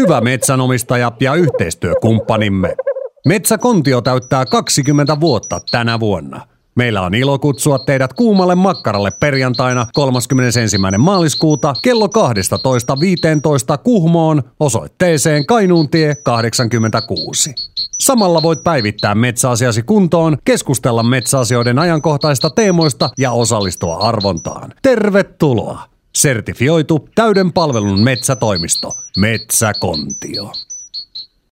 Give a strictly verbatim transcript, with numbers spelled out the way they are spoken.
Hyvä metsänomistaja ja yhteistyökumppanimme. Metsäkontio täyttää kaksikymmentä vuotta tänä vuonna. Meillä on ilo kutsua teidät kuumalle makkaralle perjantaina kolmaskymmenesensimmäinen maaliskuuta kello kaksitoista viisitoista Kuhmoon osoitteeseen Kainuuntie kahdeksankymmentäkuusi. Samalla voit päivittää metsäasiasi kuntoon, keskustella metsäasioiden ajankohtaista teemoista ja osallistua arvontaan. Tervetuloa! Sertifioitu täyden palvelun metsätoimisto Metsäkontio.